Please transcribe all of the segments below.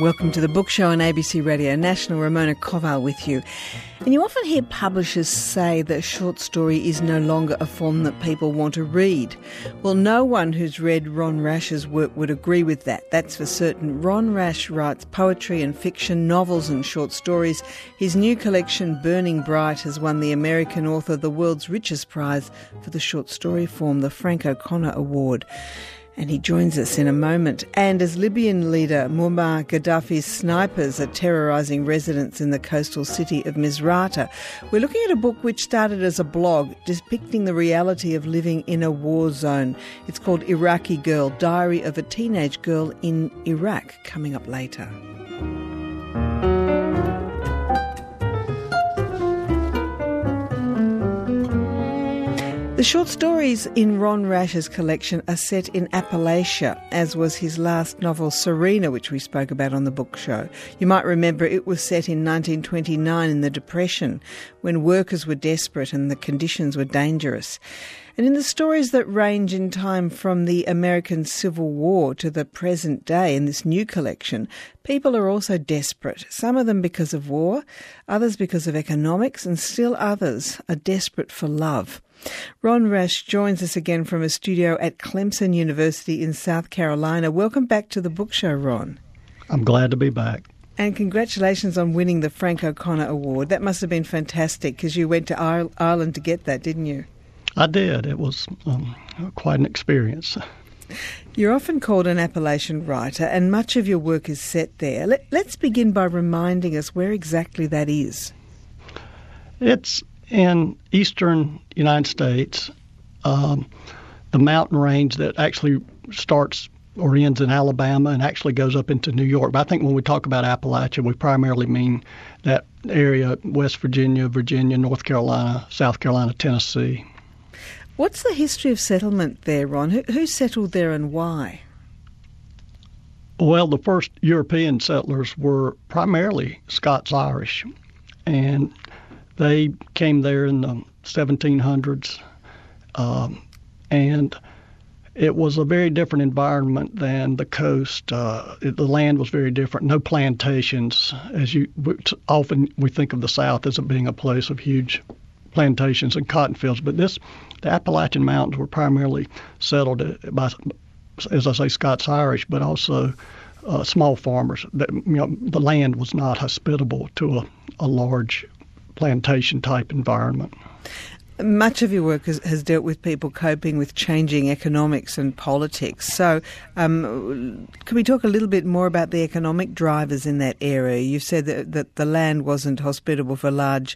Welcome to the Book Show on ABC Radio National. Ramona Koval with you. And you often hear publishers say that short story is no longer a form that people want to read. Well, no one who's read Ron Rash's work would agree with that. That's for certain. Ron Rash writes poetry and fiction, novels and short stories. His new collection, Burning Bright, has won the American author the world's richest prize for the short story form, the Frank O'Connor Award. And he joins us in a moment. And as Libyan leader Muammar Gaddafi's snipers are terrorising residents in the coastal city of Misrata, we're looking at a book which started as a blog depicting the reality of living in a war zone. It's called Iraqi Girl, Diary of a Teenage Girl in Iraq, coming up later. The short stories in Ron Rash's collection are set in Appalachia, as was his last novel, Serena, which we spoke about on the book show. You might remember it was set in 1929 in the Depression, when workers were desperate and the conditions were dangerous. And in the stories that range in time from the American Civil War to the present day in this new collection, people are also desperate, some of them because of war, others because of economics, and still others are desperate for love. Ron Rash joins us again from a studio at Clemson University in South Carolina. Welcome back to the Book Show, Ron. I'm glad to be back. And congratulations on winning the Frank O'Connor Award. That must have been fantastic because you went to Ireland to get that, didn't you? I did. It was quite an experience. You're often called an Appalachian writer, and much of your work is set there. Let's begin by reminding us where exactly that is. It's in eastern United States, the mountain range that actually starts or ends in Alabama and actually goes up into New York. But I think when we talk about Appalachia, we primarily mean that area, West Virginia, North Carolina, South Carolina, Tennessee. What's the history of settlement there, Ron? Who settled there and why? Well, the first European settlers were primarily Scots-Irish, and they came there in the 1700s, and it was a very different environment than the coast. The land was very different. No plantations, often we think of the South as being a place of huge plantations and cotton fields, but the Appalachian Mountains were primarily settled by, as I say, Scots-Irish, but also small farmers. The land was not hospitable to a large plantation-type environment. Much of your work has dealt with people coping with changing economics and politics. So can we talk a little bit more about the economic drivers in that area? You said that the land wasn't hospitable for large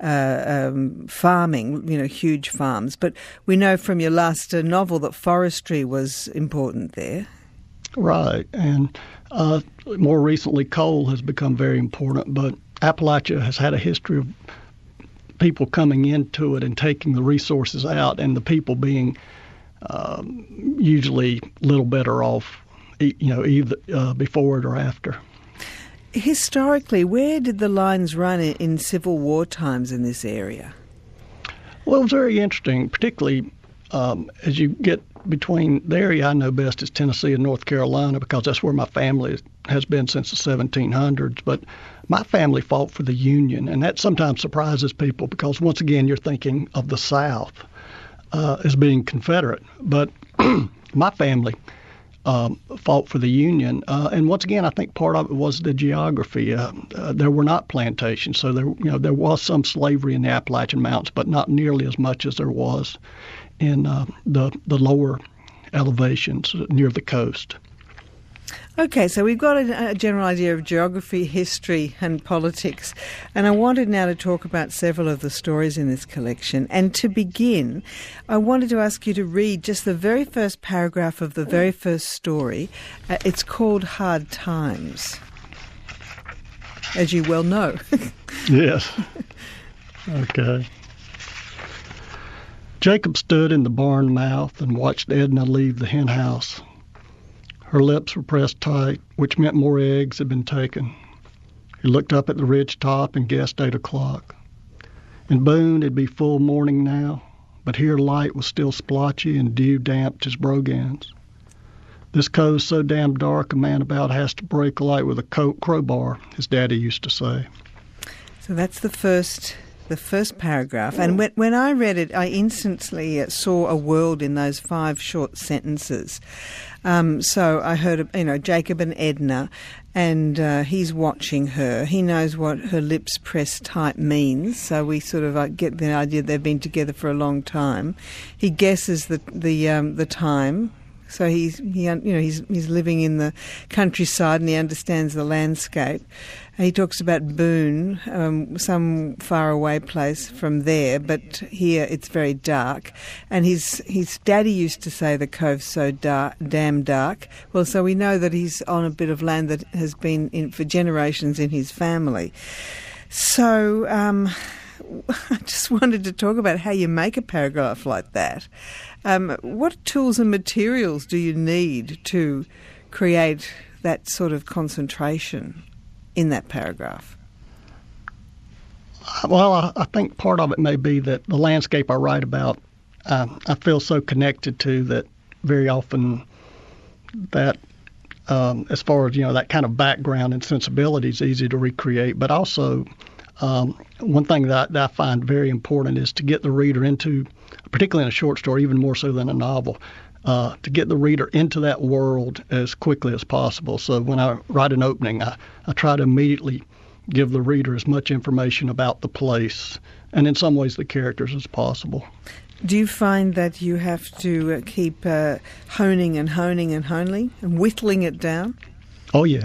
farming, huge farms. But we know from your last novel that forestry was important there. Right. And more recently, coal has become very important. But Appalachia has had a history of people coming into it and taking the resources out, and the people being usually a little better off, either before it or after. Historically, where did the lines run in Civil War times in this area? Well, it was very interesting, particularly as you get between the area I know best is Tennessee and North Carolina, because that's where my family has been since the 1700s. But my family fought for the Union, and that sometimes surprises people because, once again, you're thinking of the South as being Confederate. But my family fought for the Union, and once again, I think part of it was the geography. There were not plantations, so there was some slavery in the Appalachian Mountains, but not nearly as much as there was in the lower elevations near the coast. Okay, so we've got a general idea of geography, history and politics, and I wanted now to talk about several of the stories in this collection. And to begin, I wanted to ask you to read just the very first paragraph of the very first story. It's called Hard Times, as you well know. Yes. Okay. Jacob stood in the barn mouth and watched Edna leave the hen house. Her lips were pressed tight, which meant more eggs had been taken. He looked up at the ridge top and guessed 8 o'clock. In Boone, it'd be full morning now, but here light was still splotchy and dew damped his brogans. This cove's so damn dark, a man about has to break a light with a crowbar, his daddy used to say. So that's the first paragraph. And when I read it, I instantly saw a world in those 5 short sentences. So I heard, Jacob and Edna, and he's watching her. He knows what her lips pressed tight means, so we sort of get the idea they've been together for a long time. He guesses the time. So he's living in the countryside and he understands the landscape. He talks about Boone, some faraway place from there, but here it's very dark. And his daddy used to say the cove's so damn dark. Well, so we know that he's on a bit of land that has been in for generations in his family. So I just wanted to talk about how you make a paragraph like that. What tools and materials do you need to create that sort of concentration in that paragraph? Well, I think part of it may be that the landscape I write about, I feel so connected to that very often that as far as, that kind of background and sensibility is easy to recreate. But also, one thing that I find very important is to get the reader into, particularly in a short story, even more so than a novel, to get the reader into that world as quickly as possible. So when I write an opening, I try to immediately give the reader as much information about the place and in some ways the characters as possible. Do you find that you have to keep honing and whittling it down? Oh, yeah.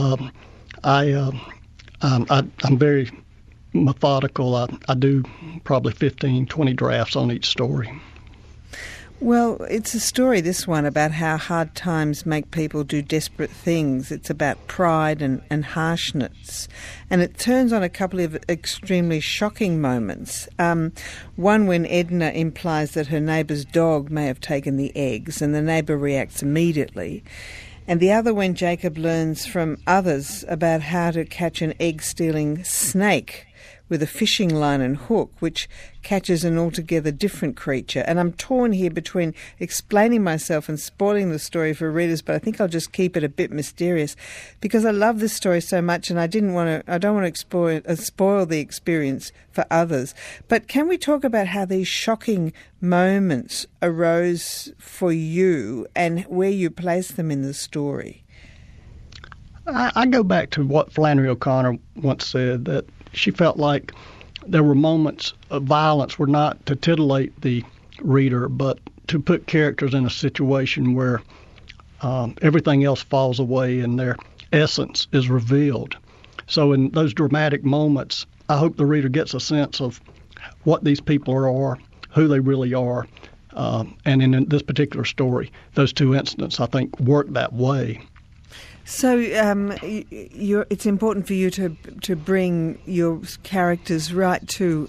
I'm very methodical. I do probably 15, 20 drafts on each story. Well, it's a story, this one, about how hard times make people do desperate things. It's about pride and harshness. And it turns on a couple of extremely shocking moments. One when Edna implies that her neighbour's dog may have taken the eggs, and the neighbour reacts immediately. And the other when Jacob learns from others about how to catch an egg-stealing snake with a fishing line and hook, which catches an altogether different creature. And I'm torn here between explaining myself and spoiling the story for readers, but I think I'll just keep it a bit mysterious because I love this story so much, and I don't want to spoil the experience for others. But can we talk about how these shocking moments arose for you and where you place them in the story? I go back to what Flannery O'Connor once said, that she felt like there were moments of violence were not to titillate the reader, but to put characters in a situation where everything else falls away and their essence is revealed. So in those dramatic moments, I hope the reader gets a sense of what these people are, who they really are. And in this particular story, those two incidents, I think, work that way. So it's important for you to bring your characters right to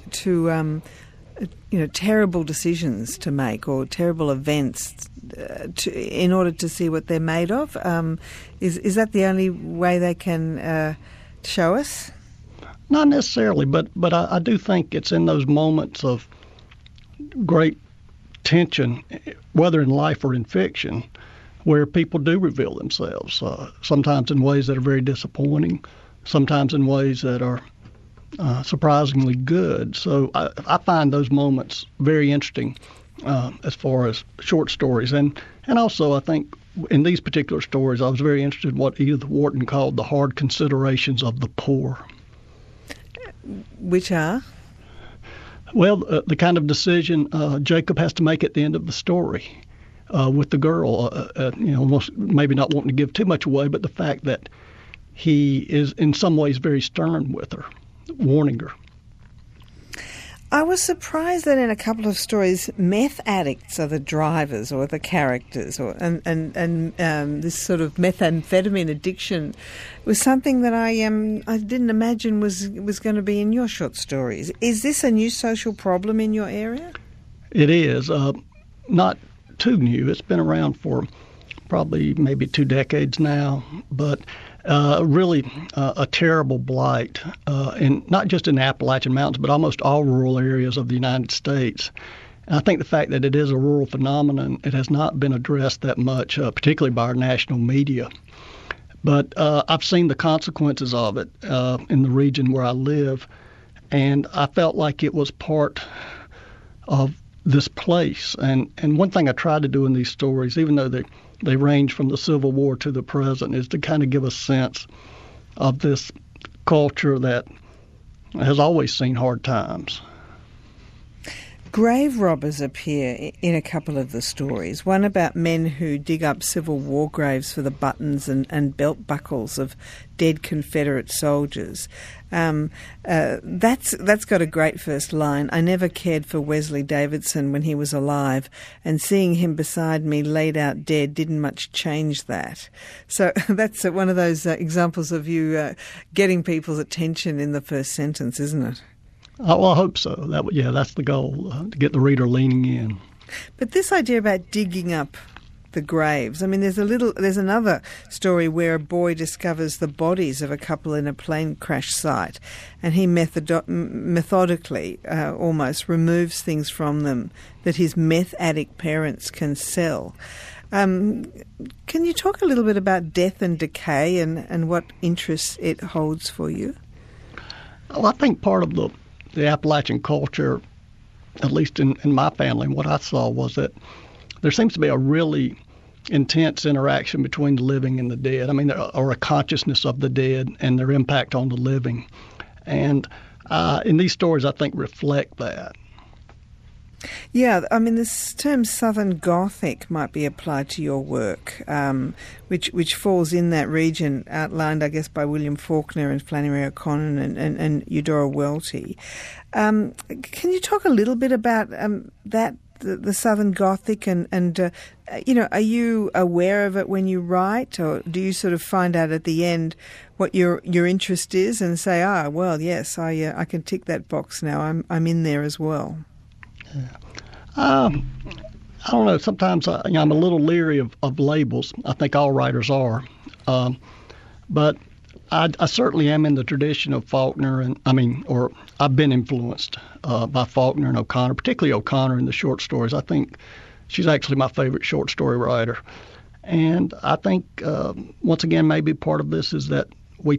terrible decisions to make or terrible events in order to see what they're made of. Is that the only way they can show us? Not necessarily, but I do think it's in those moments of great tension, whether in life or in fiction, where people do reveal themselves, sometimes in ways that are very disappointing, sometimes in ways that are surprisingly good. So I find those moments very interesting as far as short stories. And also I think in these particular stories I was very interested in what Edith Wharton called the hard considerations of the poor. Which are? Well, the kind of decision Jacob has to make at the end of the story. With the girl, almost maybe not wanting to give too much away, but the fact that he is in some ways very stern with her, warning her. I was surprised that in a couple of stories, meth addicts are the drivers or the characters, and this sort of methamphetamine addiction was something that I didn't imagine was going to be in your short stories. Is this a new social problem in your area? It is. Not too new. It's been around for probably maybe 2 decades now, but really a terrible blight, in not just in the Appalachian Mountains, but almost all rural areas of the United States. And I think the fact that it is a rural phenomenon, it has not been addressed that much, particularly by our national media. But I've seen the consequences of it in the region where I live, and I felt like it was part of this place. And one thing I try to do in these stories, even though they range from the Civil War to the present, is to kind of give a sense of this culture that has always seen hard times. Grave robbers appear in a couple of the stories. One about men who dig up Civil War graves for the buttons and belt buckles of dead Confederate soldiers. That's got a great first line. I never cared for Wesley Davidson when he was alive, and seeing him beside me laid out dead didn't much change that. So that's one of those examples of you getting people's attention in the first sentence, isn't it? Well, I hope so. That's the goal, to get the reader leaning in. But this idea about digging up the graves, I mean, there's another story where a boy discovers the bodies of a couple in a plane crash site, and he methodically almost removes things from them that his meth addict parents can sell. Can you talk a little bit about death and decay and what interests it holds for you? Well, I think part of the Appalachian culture, at least in my family, and what I saw was that there seems to be a really intense interaction between the living and the dead. I mean, or a consciousness of the dead and their impact on the living. And in these stories, I think, reflect that. Yeah, I mean, this term Southern Gothic might be applied to your work, which falls in that region, outlined, I guess, by William Faulkner and Flannery O'Connor and Eudora Welty. Can you talk a little bit about that, the Southern Gothic, and are you aware of it when you write, or do you sort of find out at the end what your interest is and say, well, yes, I can tick that box now. I'm in there as well. I don't know. Sometimes I'm a little leery of labels. I think all writers are. But I certainly am in the tradition of Faulkner, or I've been influenced by Faulkner and O'Connor, particularly O'Connor in the short stories. I think she's actually my favorite short story writer. And I think, once again, maybe part of this is that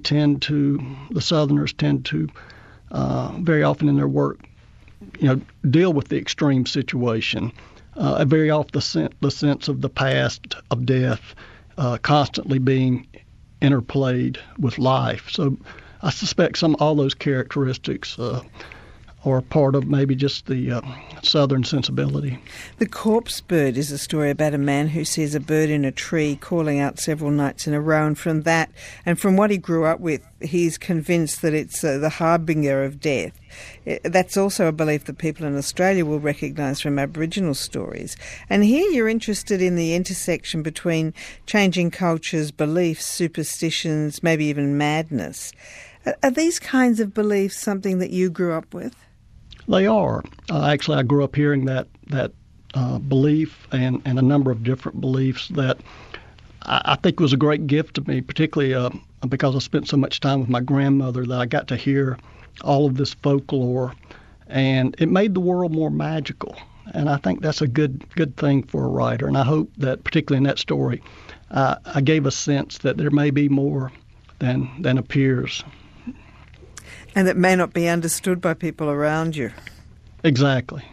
the Southerners tend to, very often in their work, deal with the extreme situation. Very often the sense of the past, of death, constantly being interplayed with life. So I suspect all those characteristics are part of maybe just the Southern sensibility. The Corpse Bird is a story about a man who sees a bird in a tree calling out several nights in a row, and from that, and from what he grew up with, he's convinced that it's the harbinger of death. That's also a belief that people in Australia will recognise from Aboriginal stories. And here you're interested in the intersection between changing cultures, beliefs, superstitions, maybe even madness. Are these kinds of beliefs something that you grew up with? They are. Actually, I grew up hearing that belief and a number of different beliefs that I think was a great gift to me, particularly because I spent so much time with my grandmother that I got to hear all of this folklore, and it made the world more magical. And I think that's a good thing for a writer. And I hope that, particularly in that story, I gave a sense that there may be more than appears. And that may not be understood by people around you. Exactly.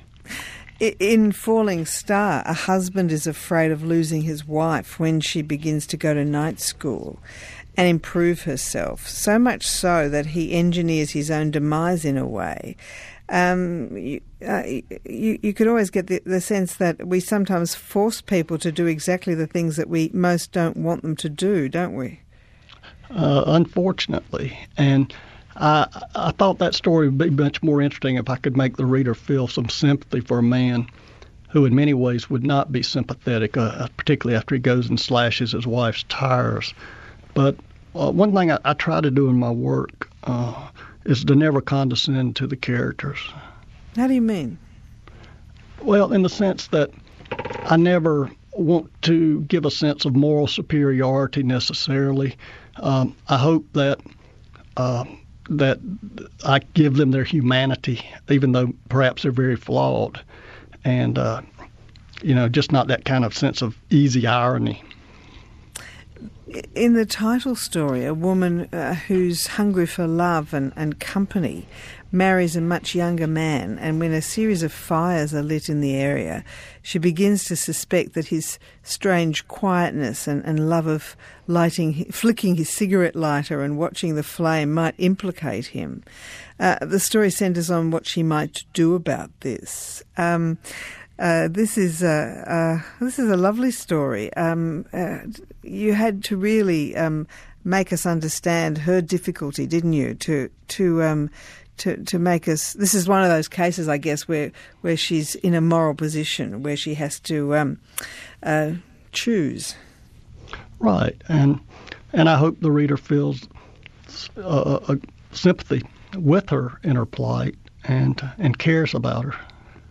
In Falling Star, a husband is afraid of losing his wife when she begins to go to night school and improve herself, so much so that he engineers his own demise in a way. You could always get the sense that we sometimes force people to do exactly the things that we most don't want them to do, don't we? Unfortunately. And I thought that story would be much more interesting if I could make the reader feel some sympathy for a man who in many ways would not be sympathetic, particularly after he goes and slashes his wife's tires. But one thing I try to do in my work is to never condescend to the characters. How do you mean? Well, in the sense that I never want to give a sense of moral superiority necessarily. I hope that I give them their humanity, even though perhaps they're very flawed. and just not that kind of sense of easy irony. In the title story, a woman who's hungry for love and company marries a much younger man, and when a series of fires are lit in the area, she begins to suspect that his strange quietness and love of flicking his cigarette lighter and watching the flame might implicate him. The story centres on what she might do about this. This is a lovely story. You had to really make us understand her difficulty, didn't you? To make us. This is one of those cases, I guess, where she's in a moral position where she has to choose. Right, and I hope the reader feels a sympathy with her in her plight and cares about her.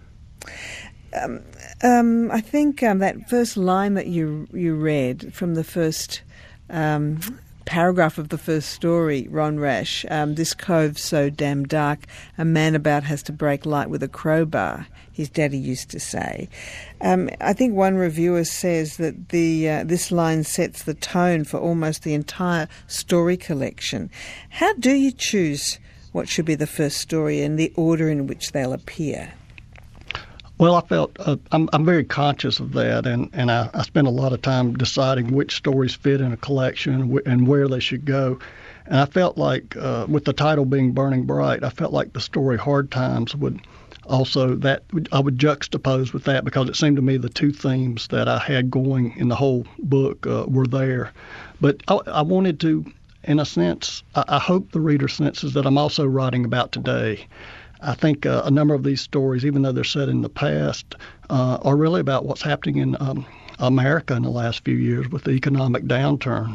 I think that first line that you read from the first paragraph of the first story, Ron Rash, this cove's so damn dark, a man about has to break light with a crowbar, his daddy used to say. I think one reviewer says that this line sets the tone for almost the entire story collection. How do you choose what should be the first story and the order in which they'll appear? Well, I felt I'm very conscious of that, and I spend a lot of time deciding which stories fit in a collection and where they should go. And I felt like, with the title being Burning Bright, I felt like the story Hard Times would also, that I would juxtapose with that, because it seemed to me the two themes that I had going in the whole book were there. But I wanted to, in a sense, I hope the reader senses that I'm also writing about today. I think a number of these stories, even though they're set in the past, are really about what's happening in America in the last few years with the economic downturn.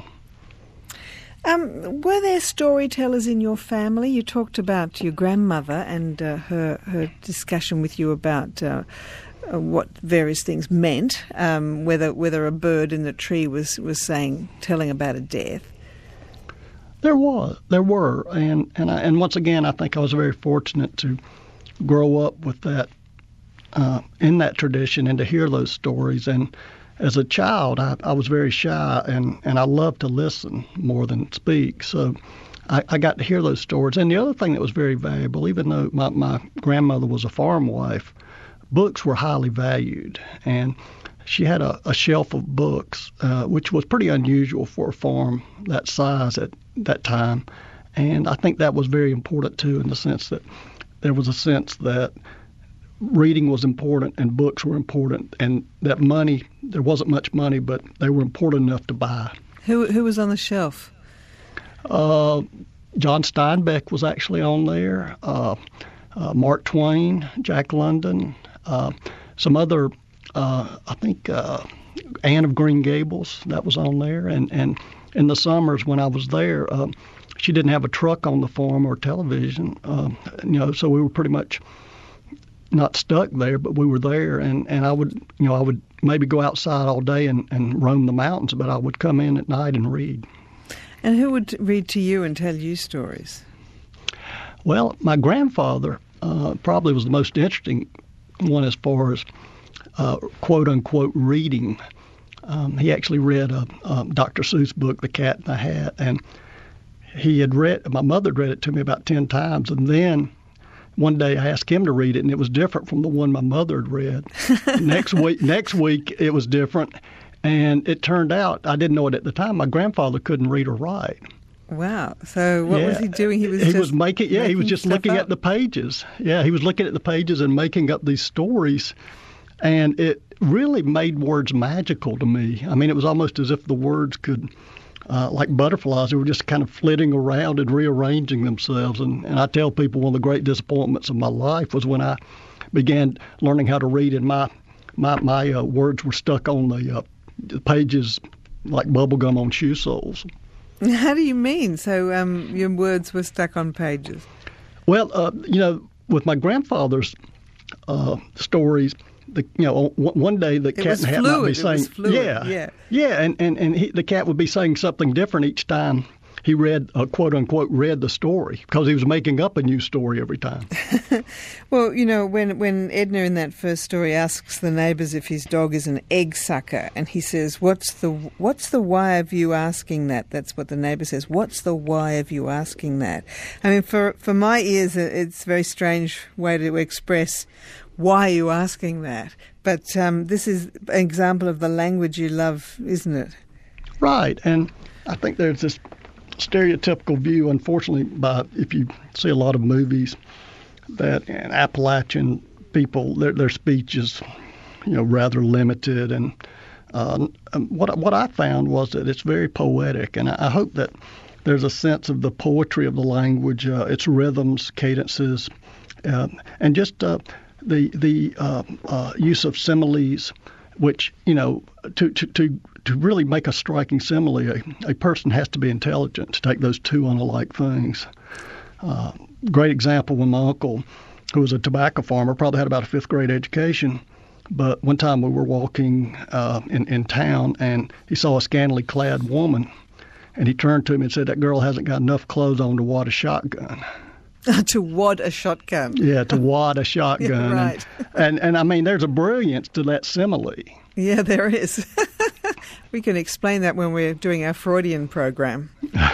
Were there storytellers in your family? You talked about your grandmother and her discussion with you about what various things meant, whether a bird in the tree was telling about a death. There were, and once again, I think I was very fortunate to grow up with that, in that tradition, and to hear those stories. And as a child, I was very shy, and I loved to listen more than speak. So I got to hear those stories. And the other thing that was very valuable, even though my grandmother was a farm wife, books were highly valued, and she had a shelf of books, which was pretty unusual for a farm that size at that time. And I think that was very important, too, in the sense that there was a sense that reading was important and books were important, and that money, there wasn't much money, but they were important enough to buy. Who was on the shelf? John Steinbeck was actually on there, Mark Twain, Jack London, some other, I think Anne of Green Gables, that was on there. And in the summers when I was there, she didn't have a truck on the farm or television, so we were pretty much not stuck there, but we were there. And I would maybe go outside all day and roam the mountains, but I would come in at night and read. And who would read to you and tell you stories? Well, my grandfather probably was the most interesting one as far as quote-unquote reading. He actually read Dr. Seuss' book, The Cat in the Hat, and my mother had read it to me about 10 times, and then one day I asked him to read it, and it was different from the one my mother had read. Next week it was different, and it turned out, I didn't know it at the time, my grandfather couldn't read or write. Wow. So what was he doing? He was just looking at the pages. Yeah, he was looking at the pages and making up these stories. And it really made words magical to me. I mean, it was almost as if the words could, like butterflies, they were just kind of flitting around and rearranging themselves. And I tell people one of the great disappointments of my life was when I began learning how to read, and my words were stuck on the pages like bubblegum on shoe soles. How do you mean? So your words were stuck on pages? Well, with my grandfather's stories, one day the cat in the hat might be saying, yeah, and the cat would be saying something different each time he read, quote unquote, read the story because he was making up a new story every time. Well, when Edna in that first story asks the neighbours if his dog is an egg sucker, and he says, "What's the why of you asking that?" That's what the neighbour says. "What's the why of you asking that?" I mean, for my ears, it's a very strange way to express why are you asking that. But this is an example of the language you love, isn't it? Right, and I think there's this stereotypical view, unfortunately, if you see a lot of movies, that Appalachian people, their speech is, rather limited. And what I found was that it's very poetic, and I hope that there's a sense of the poetry of the language, its rhythms, cadences, and just the use of similes, which to really make a striking simile, a person has to be intelligent to take those two unlike things. Great example when my uncle, who was a tobacco farmer, probably had about a fifth grade education, but one time we were walking in town and he saw a scantily clad woman, and he turned to me and said, "That girl hasn't got enough clothes on to wad a shotgun." To wad a shotgun. Yeah, to wad a shotgun. Yeah, right. And I mean, there's a brilliance to that simile. Yeah, there is. We can explain that when we're doing our Freudian program.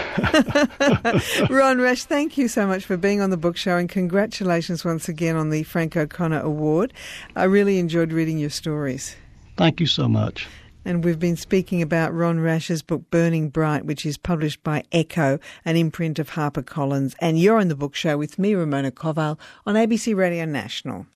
Ron Rash, thank you so much for being on the Book Show, and congratulations once again on the Frank O'Connor Award. I really enjoyed reading your stories. Thank you so much. And we've been speaking about Ron Rash's book Burning Bright, which is published by Echo, an imprint of HarperCollins. And you're on the Book Show with me, Ramona Koval, on ABC Radio National.